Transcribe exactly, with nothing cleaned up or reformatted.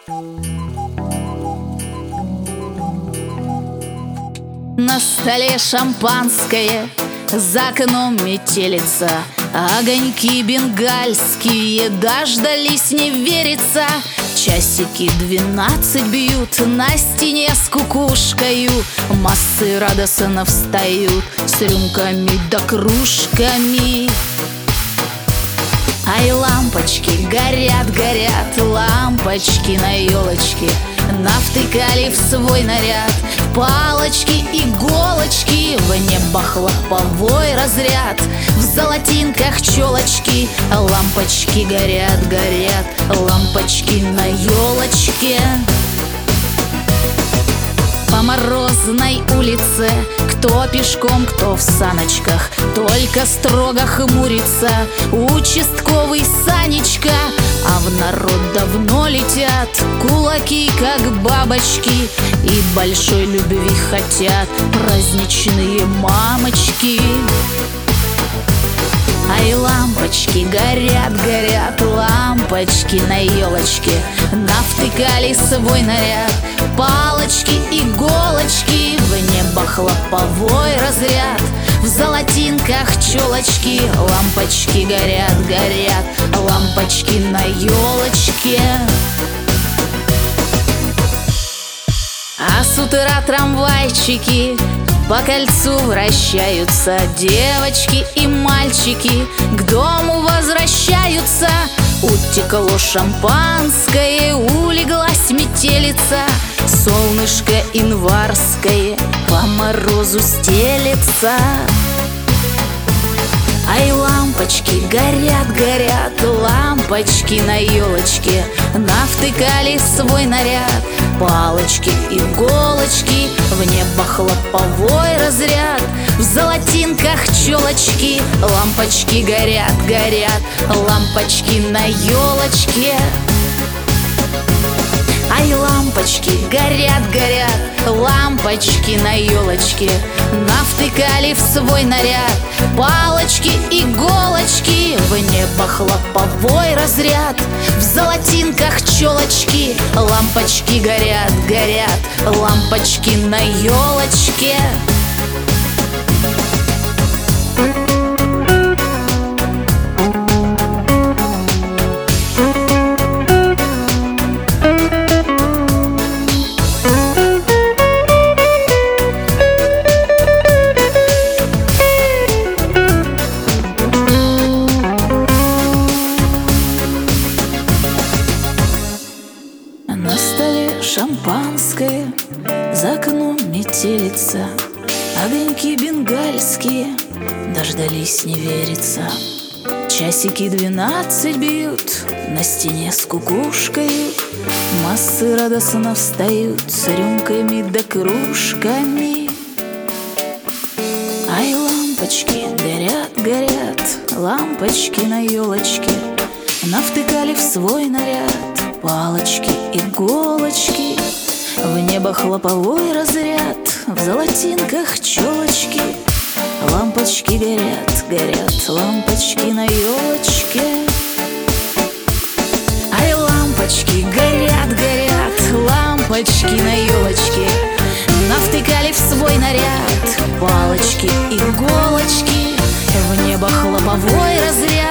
На столе шампанское, за окном метелица, огоньки бенгальские дождались, не верится. Часики двенадцать бьют, на стене с кукушкою массы радостно встают с рюмками да кружками. Ай, лампочки горят, горят, лампочки на елочке навтыкали в свой наряд палочки, иголочки, в небо хлоповой разряд, в золотинках челочки. Лампочки горят, горят, лампочки на елочке. По морозной улице, кто пешком, кто в саночках, только строго хмурится участковый Санечка. А в народ давно летят кулаки, как бабочки, и большой любви хотят праздничные мамочки. Ай, лампочки горят, горят, лампочки на елочке навтыкали свой наряд палочки, иголочки, в небо хлоповой разряд, в золотинках челочки. Лампочки горят, горят, лампочки на елочке. А с утра трамвайчики по кольцу вращаются, девочки и мальчики к дому возвращаются. Утекло шампанское, улеглась метелица, солнышко январское по морозу стелется. Ай, лампочки горят, горят, лампочки на елочке навтыкали свой наряд палочки, иголочки, в небо хлоповой разряд, в золотинках челочки. Лампочки горят, горят, лампочки на елочке. Ай, лампочки горят, горят, лампочки на елочке навтыкали в свой наряд палочки, иголочки, в небо хлоповой разряд, в золотинках челочки. Лампочки горят, горят, лампочки на елочке. На столе шампанское, за окном метелица, огоньки бенгальские дождались, не верится. Часики двенадцать бьют, на стене с кукушкой массы радостно встают с рюмками да кружками. Ай, лампочки горят, горят, лампочки на елочке навтыкали в свой наряд палочки, иголочки, в небо хлоповой разряд, в золотинках челочки. Лампочки горят, горят, лампочки на елочке. Ай, лампочки горят, горят, лампочки на елочке навтыкали в свой наряд палочки, иголочки, в небо хлоповой разряд,